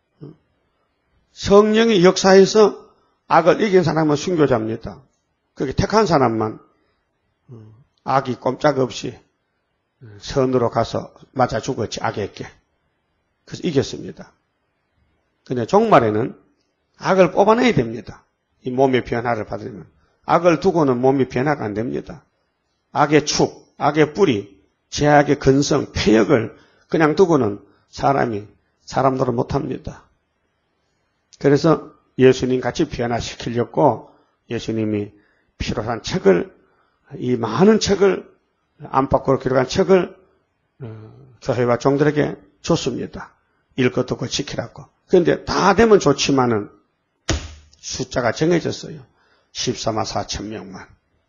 성령이 역사해서 악을 이긴 사람은 순교자입니다. 그렇게 택한 사람만 악이 꼼짝없이 선으로 가서 맞아 죽었지, 악에게. 그래서 이겼습니다. 근데 종말에는 악을 뽑아내야 됩니다. 이 몸의 변화를 받으면. 악을 두고는 몸이 변화가 안 됩니다. 악의 축, 악의 뿌리, 죄악의 근성, 폐역을 그냥 두고는 사람이 사람들을 못합니다. 그래서 예수님 같이 변화시키려고 예수님이 필요한 책을, 이 많은 책을, 안팎으로 기록한 책을 교회와 종들에게 줬습니다. 읽고 듣고 지키라고. 그런데 다 되면 좋지만은 숫자가 정해졌어요. 십사만 사천 명만.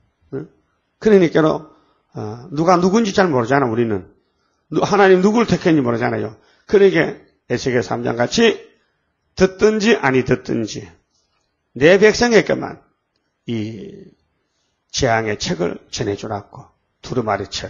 그러니까 누가 누군지 잘 모르잖아, 우리는. 하나님 누구를 택했는지 모르잖아요. 그러니까 에스겔 삼 장 같이 듣든지 아니 듣든지 내 백성에게만 이 재앙의 책을 전해주라고. 두루마리 책.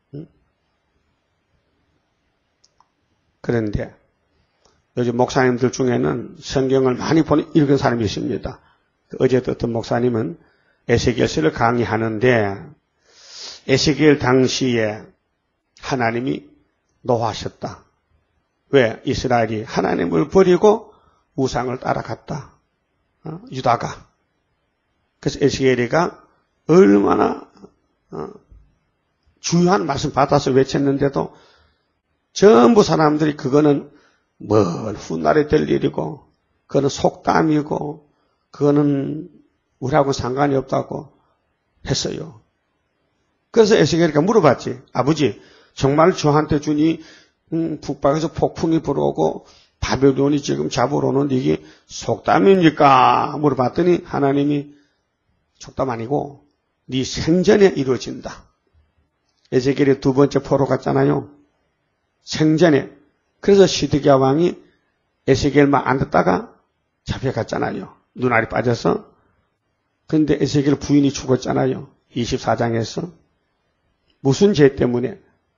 그런데 요즘 목사님들 중에는 성경을 많이 보는 읽은 사람이 있습니다. 어제도 어떤 목사님은 에스겔서를 강의하는데 에스겔 당시에 하나님이 노하셨다. 왜? 이스라엘이 하나님을 버리고 우상을 따라갔다. 어? 유다가. 그래서 에스겔이가 얼마나 어, 주요한 말씀 받아서 외쳤는데도 전부 사람들이 그거는 먼 훗날에 될 일이고 그거는 속담이고 그거는 우리하고 상관이 없다고 했어요. 그래서 에스겔이가 물어봤지. 아버지, 정말 저한테 주니 음, 북방에서 폭풍이 불어오고 바벨론이 지금 잡으러 오는데 이게 속담입니까? 물어봤더니 하나님이 속담 아니고 네 생전에 이루어진다. 에스겔이 두 번째 포로 갔잖아요. 생전에. 그래서 시드기야 왕이 에스겔만 안 듣다가 잡혀갔잖아요. 눈알이 빠져서. 그런데 에스겔 부인이 죽었잖아요. 이십사 장에서. 무슨 죄 때문에?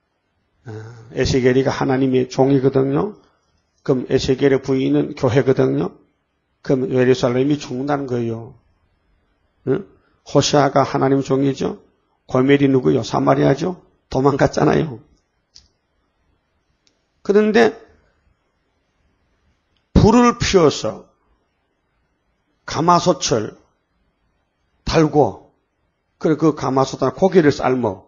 에스겔이가 하나님의 종이거든요. 그럼 에스겔의 부인은 교회거든요. 그럼 예루살렘이 죽는다는 거예요. 응? 호시아가 하나님 종이죠. 고멜이 누구요? 사마리아죠. 도망갔잖아요. 그런데 불을 피워서 가마솥을 달고 그래 그 가마솥에 고기를 삶어.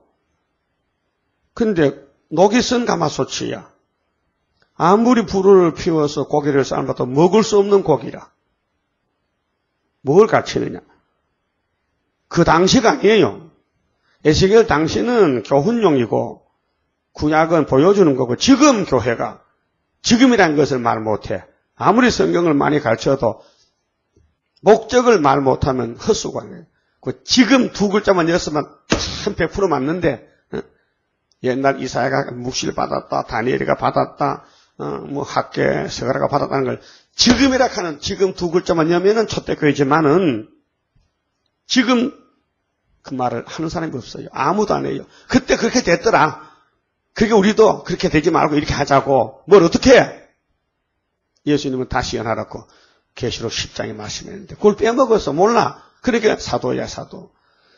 근데 녹이 쓴 가마솥이야. 아무리 불을 피워서 고기를 삶아도 먹을 수 없는 고기라. 뭘 가르치느냐? 그 당시가 아니에요. 에스겔 당시는 교훈용이고 구약은 보여주는 거고 지금 교회가 지금이라는 것을 말 못해. 아무리 성경을 많이 가르쳐도 목적을 말 못하면 헛수고하네. 그 지금 두 글자만 였으면 참 백 퍼센트 맞는데 어? 옛날 이사야가 묵시를 받았다, 다니엘이가 받았다, 어, 뭐 학계 서가라가 받았다는 걸 지금이라 하는 지금 두 글자만 여면은 초대교회지만은 지금 그 말을 하는 사람이 없어요. 아무도 안 해요. 그때 그렇게 됐더라. 그게 우리도 그렇게 되지 말고 이렇게 하자고. 뭘 어떻게 해? 예수님은 다시 연하라고 계시록 십 장에 말씀했는데 그걸 빼먹어서 몰라. 그러니까 사도야 사도.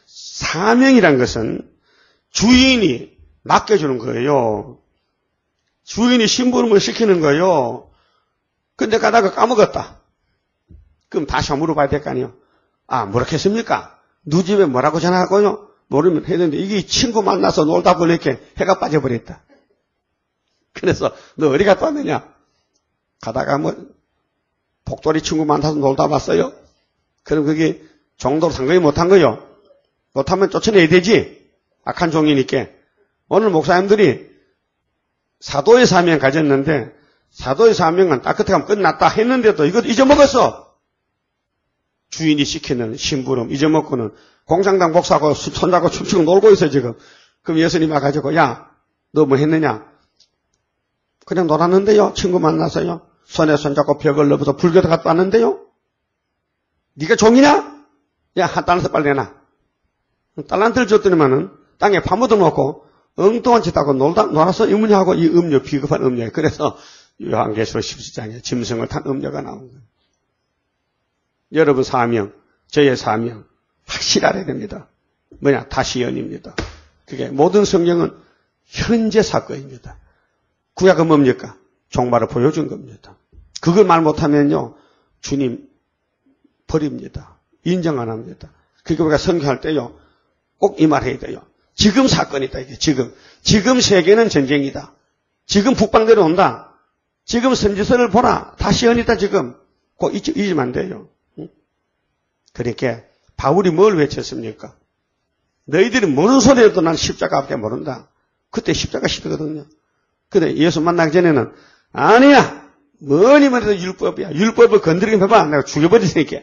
사명이란 것은 주인이 맡겨주는 거예요. 주인이 심부름을 시키는 거예요. 근데 가다가 까먹었다. 그럼 다시 물어봐야 될 거 아니에요. 아, 뭐라겠습니까? 누 집에 뭐라고 전화하고요? 모르면 했는데 이게 친구 만나서 놀다 보니까 해가 빠져버렸다. 그래서 너 어디 갔다 왔느냐? 가다가 뭐 복돌이 친구 만나서 놀다 왔어요. 그럼 그게 정도로 상관이 못한 거요. 못하면 쫓아내야 되지. 악한 종이니까. 오늘 목사님들이 사도의 사명 가졌는데 사도의 사명은 따뜻하면 끝났다 했는데도 이것도 잊어먹었어. 주인이 시키는 심부름 잊어먹고는 공장당 목사하고 손잡고 춤추고 놀고 있어 지금. 그럼 예수님 와가지고 야, 너 뭐 했느냐? 그냥 놀았는데요. 친구 만나서요. 손에 손잡고 벽을 넘어서 불교도 갔다 왔는데요. 네가 종이냐? 야, 한 달란트 빨리 내놔. 달란트를 줬더니만은 땅에 파묻어 놓고 엉뚱한 짓 하고 놀다, 놀아서 의문하고 이 음료, 비겁한 음료예요. 그래서 요한계시록 십칠 장에 짐승을 탄 음료가 나온 거예요. 여러분 사명, 저의 사명 확실하게 됩니다. 뭐냐? 다시연입니다. 그게 모든 성경은 현재 사건입니다. 구약은 뭡니까? 종말을 보여준 겁니다. 그걸 말 못하면요, 주님 버립니다. 인정 안 합니다. 그러니까 우리가 선교할 때요, 꼭 이 말 해야 돼요. 지금 사건이다, 이게 지금. 지금 세계는 전쟁이다. 지금 북방대로 온다. 지금 선지서를 보라. 다시연이다, 지금. 꼭 잊, 잊으면 안 돼요. 그러니까 바울이 뭘 외쳤습니까? 너희들이 모르는 소리 해도 난 십자가밖에 모른다. 그때 십자가 시대거든요. 근데 예수 만나기 전에는 아니야. 뭐니 말해도 율법이야. 율법을 건드리긴 해봐. 내가 죽여버리니까.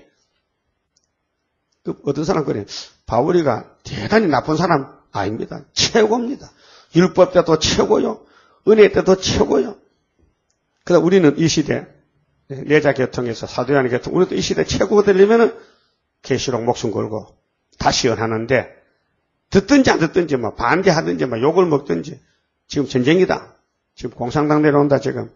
그 어떤 사람 그래. 바울이가 대단히 나쁜 사람 아닙니다. 최고입니다. 율법 때도 최고요. 은혜 때도 최고요. 그래서 우리는 이 시대 내자 계통에서 사도요한의 계통 우리도 이 시대 최고가 되려면은 계시록 목숨 걸고 다시 연하는데 듣든지 안 듣든지 뭐 반대하든지 뭐 욕을 먹든지 지금 전쟁이다. 지금 공산당 내려온다 지금.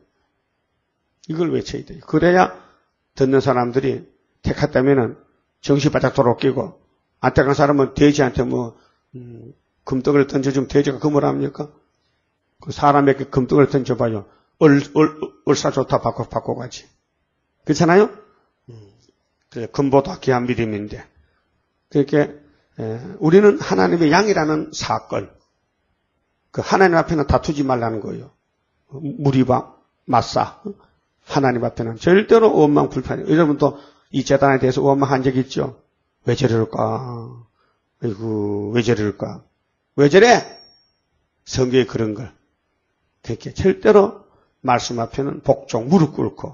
이걸 외쳐야 돼요. 그래야 듣는 사람들이 택했다면은 정신 바짝 돌아끼고 안 택한 사람은 돼지한테 뭐 음, 금덩이를 던져주면 돼지가 그 뭐라 합니까? 그 사람에게 금덩이를 던져봐요. 얼, 얼, 얼싸 좋다 바꿔, 바꿔 가지. 그렇잖아요? 음, 그래, 금보다 귀한 믿음인데. 그렇게 에, 우리는 하나님의 양이라는 사건. 그 하나님 앞에는 다투지 말라는 거예요. 무리바, 맞사. 하나님 앞에는 절대로 원망 불평. 여러분도 이 재단에 대해서 원망한 적 있죠? 왜 저럴까? 아이고, 왜 저럴까? 왜 저래? 성경에 그런 걸. 그렇게 절대로 말씀 앞에는 복종, 무릎 꿇고,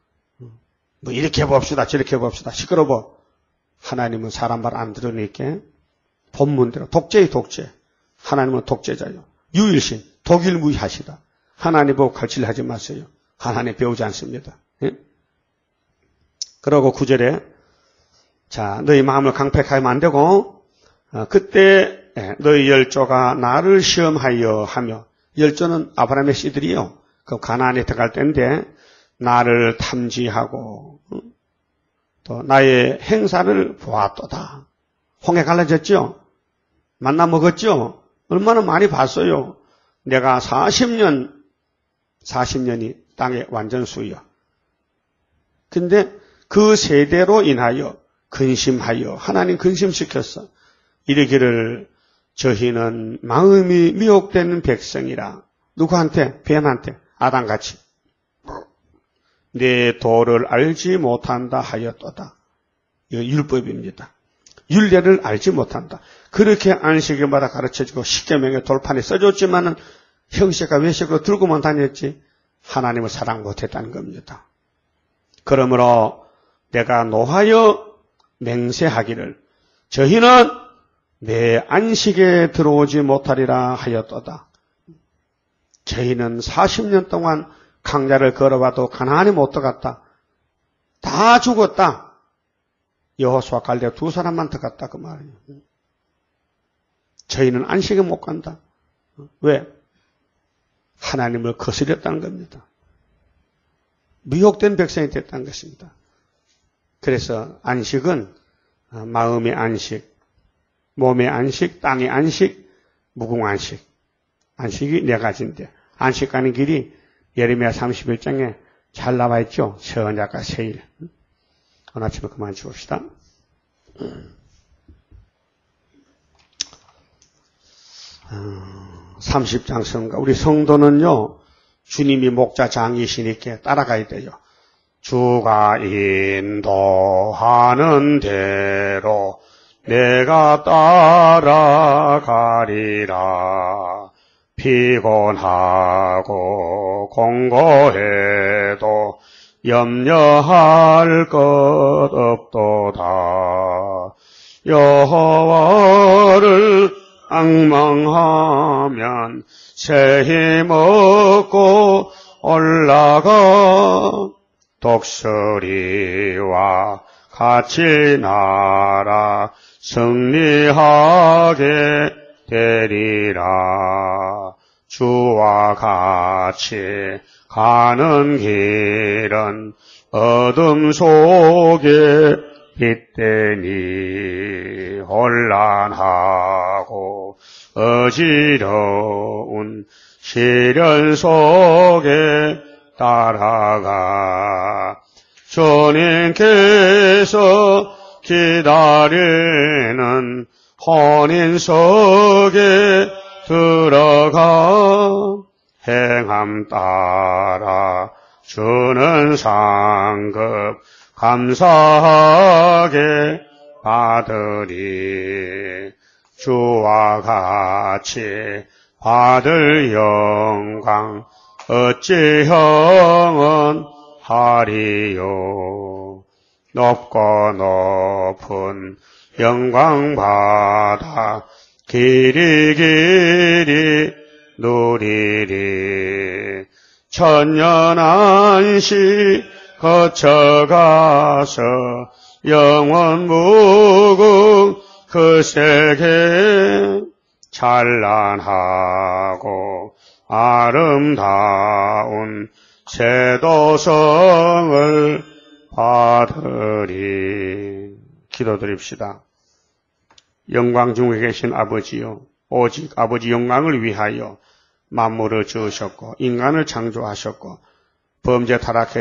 뭐 이렇게 해봅시다, 저렇게 해봅시다. 시끄러워. 하나님은 사람 말 안 들으니까 본문대로 독재의 독재. 하나님은 독재자요. 유일신, 독일무이하시다. 하나님 보고 갈치를 하지 마세요. 하나님 배우지 않습니다. 예? 그러고 구절에 자 너희 마음을 강팍하면 안 되고 어, 그때 예, 너희 열조가 나를 시험하여 하며 열조는 아브라함의 씨들이요. 그 가나안에 들어갈 때인데 나를 탐지하고 어? 또 나의 행사를 보았도다. 홍해 갈라졌죠? 만나 먹었죠? 얼마나 많이 봤어요. 내가 사십 년, 사십 년이 땅의 완전수요. 근데 그 세대로 인하여 근심하여 하나님 근심시켰어. 이르기를 저희는 마음이 미혹되는 백성이라. 누구한테? 뱀한테. 아담같이. 내 도를 알지 못한다 하였도다. 이거 율법입니다. 율례를 알지 못한다. 그렇게 안식일마다 가르쳐주고 십계명의 돌판에 써줬지만은 형식과 외식으로 들고만 다녔지 하나님을 사랑 못했다는 겁니다. 그러므로 내가 노하여 맹세하기를 저희는 내 안식에 들어오지 못하리라 하였도다. 저희는 사십 년 동안 강야를 걸어봐도 가나안에 못 들어갔다. 다 죽었다. 여호수아 갈렙 두 사람만 들어갔다 그 말이에요. 저희는 안식에 못 간다. 왜? 하나님을 거스렸다는 겁니다. 미혹된 백성이 됐다는 것입니다. 그래서 안식은 마음의 안식, 몸의 안식, 땅의 안식, 무궁안식. 안식이 네 가지인데 안식 가는 길이 예레미야 삼십일 장에 잘 나와 있죠. 선약과 세일. 오늘 아침에 그만 주옵시다. 삼십 장 성가. 우리 성도는요, 주님이 목자장이시니까 따라가야 돼요. 주가 인도하는 대로 내가 따라가리라. 피곤하고 공고해도 염려할 것 없도다. 여호와를 앙망하면 새 힘 얻고 올라가. 독수리와 같이 날아 승리하게 되리라. 주와 같이 가는 길은 어둠 속에 빛되니 혼란하고 어지러운 시련 속에 따라가. 주님께서 기다리는 혼인석에 들어가. 행함 따라 주는 상급 감사하게 받으리. 주와 같이 받을 영광 어찌 형은 하리요. 높고 높은 영광 받아 길이 길이 누리리. 천년 안식 거쳐가서 영원 무궁 그 세계 찬란하고 아름다운 새도성을 받으리. 기도드립시다. 영광 중에 계신 아버지요, 오직 아버지 영광을 위하여 만물을 지으셨고 인간을 창조하셨고 범죄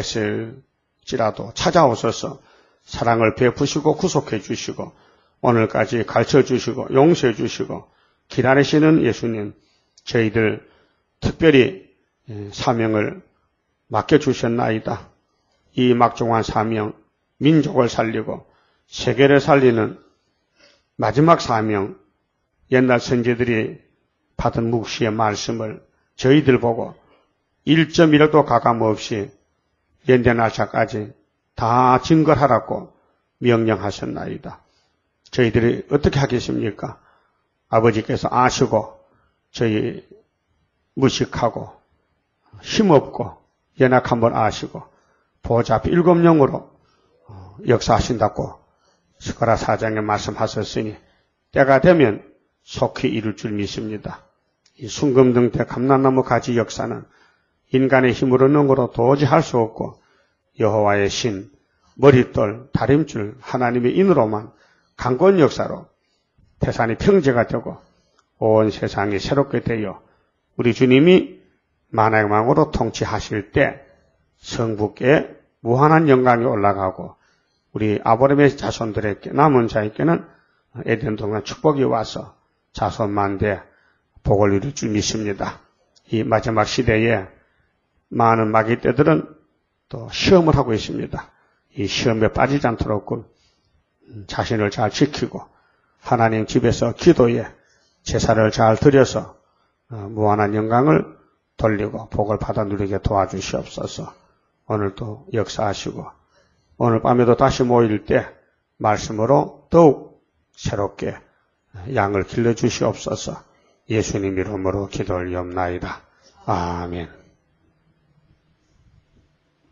타락했을지라도 찾아오셔서 사랑을 베푸시고 구속해 주시고 오늘까지 가르쳐 주시고 용서해 주시고 기다리시는 예수님, 저희들 특별히 사명을 맡겨주셨나이다. 이 막중한 사명, 민족을 살리고 세계를 살리는 마지막 사명, 옛날 선지들이 받은 묵시의 말씀을 저희들 보고 일 점 일도 가감없이 연대 날짜까지 다 증거하라고 명령하셨나이다. 저희들이 어떻게 하겠습니까? 아버지께서 아시고 저희 무식하고 힘없고 연약한 걸 아시고 보좌 앞에 일곱 영으로 역사하신다고 스가랴 사 장에 말씀하셨으니 때가 되면 속히 이룰 줄 믿습니다. 이 순금등대 감람나무 가지 역사는 인간의 힘으로 능으로 도저히 할 수 없고 여호와의 신, 머릿돌, 다림줄 하나님의 인으로만 강권 역사로 태산이 평제가 되고 온 세상이 새롭게 되어 우리 주님이 만왕왕으로 통치하실 때 성부께 무한한 영광이 올라가고 우리 아브라함의 자손들에게 남은 자에게는 에덴 동산 축복이 와서 자손만대 복을 이룰 줄 믿습니다. 이 마지막 시대에 많은 마귀떼들은 또 시험을 하고 있습니다. 이 시험에 빠지지 않도록 자신을 잘 지키고 하나님 집에서 기도에 제사를 잘 드려서 무한한 영광을 돌리고 복을 받아 누리게 도와주시옵소서. 오늘도 역사하시고 오늘 밤에도 다시 모일 때 말씀으로 더욱 새롭게 양을 길러주시옵소서. 예수님 이름으로 기도를 엽나이다. 아멘.